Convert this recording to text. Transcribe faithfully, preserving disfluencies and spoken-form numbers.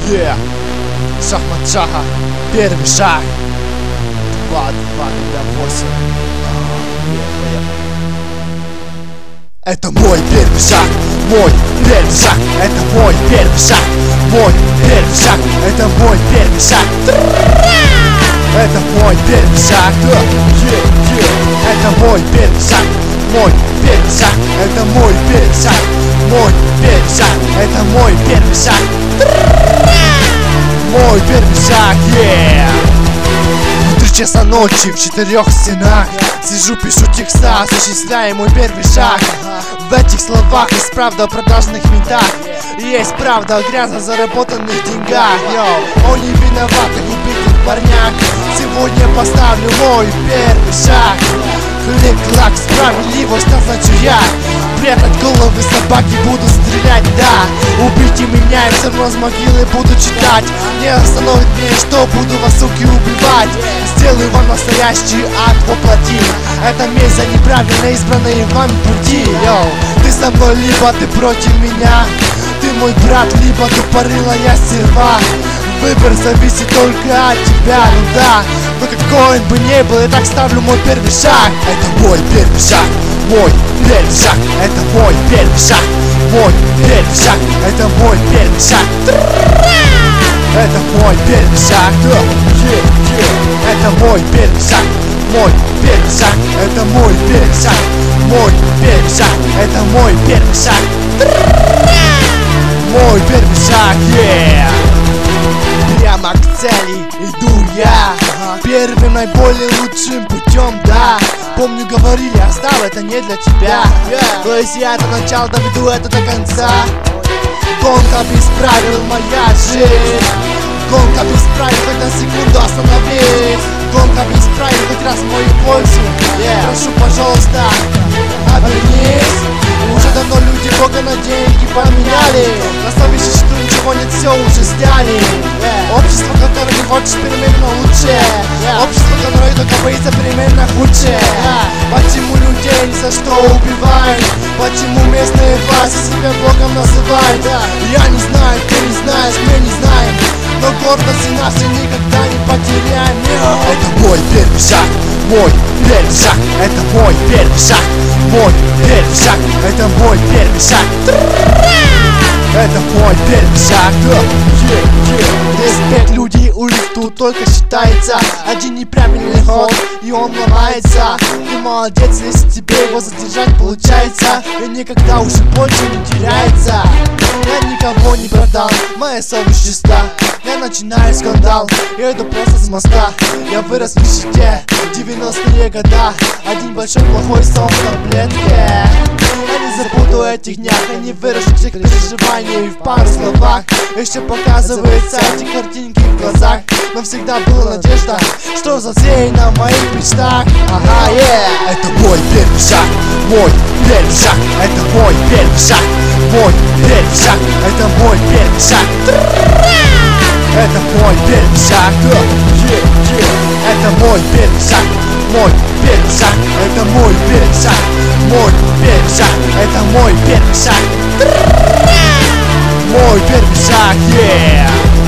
Yeah. Шахмат шага, первый шаг. Два, два, два, восемь. Это мой первый шаг, мой первый шаг. Это мой первый шаг, мой первый шаг. Это мой первый шаг. Это мой первый шаг. Yeah, yeah. Это мой первый шаг, мой первый шаг. Это мой первый шаг, мой первый шаг. Это мой первый шаг. Мой первый шаг, yeah. В три часа ночи в четырех стенах сижу, пишу текста, осуществляю мой первый шаг. В этих словах есть правда о продажных ментах, есть правда о грязно заработанных деньгах. Йоу, о невиноватых убитых парнях. Сегодня поставлю мой первый шаг. Клик-клак, справедливость назначу я. Прятать головы собаки буду стрелять, да. Убейте меня и все равно с могилы буду читать. Не остановит меня, что буду вас, суки, убивать. Сделаю вам настоящий ад воплоти. Это месть за неправильно избранные вами пути. Йоу, ты со мной, либо ты против меня. Ты мой брат, либо тупорылая стерва. Выбор зависит только от тебя, ну да. Но какой он бы ни был, я так ставлю мой первый шаг. Это мой первый шаг, мой первый шаг. Это мой первый шаг, мой первый шаг. Это мой первый шаг. Это мой первый шаг. Это мой первый шаг, мой первый шаг. Это мой первый шаг, мой первый шаг. Это мой первый шаг. Мой первый шаг, yeah. Прямо к цели иду я, первым наиболее лучшим путем, да. Помню, говорили, оставь, это не для тебя. То есть я это начало доведу это до конца. Гонка без правил моя жизнь. Гонка без правил, хоть на секунду остановись. Гонка без правил, хоть раз в мою пользу, yeah. Прошу, пожалуйста, обернись. Уже давно люди Бога на деньги поменяли. На совести, что ничего нет, все уже сняли, yeah. Общество, которое не хочет перемен, но лучше, yeah. Общество, которое только боится перемен, на худшее, yeah. Почему людей ни за что убивают? Почему местные власти себя Богом называют? Yeah. Я не знаю, ты не знаешь, мы не знаем. Но гордость нашей никогда не потеряем, yeah. Это мой первый шаг, мой первый шаг. Это мой первый шаг, мой первый шаг. Это мой первый шаг. Это мой первый шаг. Yeah, yeah. Респект, люди, улиц тут только считается один неправильный ход, и он ломается. Ты молодец, если тебе его задержать получается, и никогда уже больше не теряется. Я никого не продал, моя совесть чиста. Я начинаю скандал, я иду просто с моста. Я вырос в нищете, девяностые года. Один большой плохой сон в таблетке. Я не забуду этих днях, я не выражу тех переживаний в пару словах. Еще показываются эти картинки в глазах. Но всегда была надежда, что засеяна в моих мечтах. Ага, yeah. Это мой первый шаг, мой первый шаг. Это мой первый шаг, мой первый шаг. Это мой первый шаг. Это мой первый шаг, yeah, yeah. Это мой первый шаг, мой первый шаг. Это мой первый шаг, мой первый шаг. Это мой первый шаг. Мой первый шаг, yeah.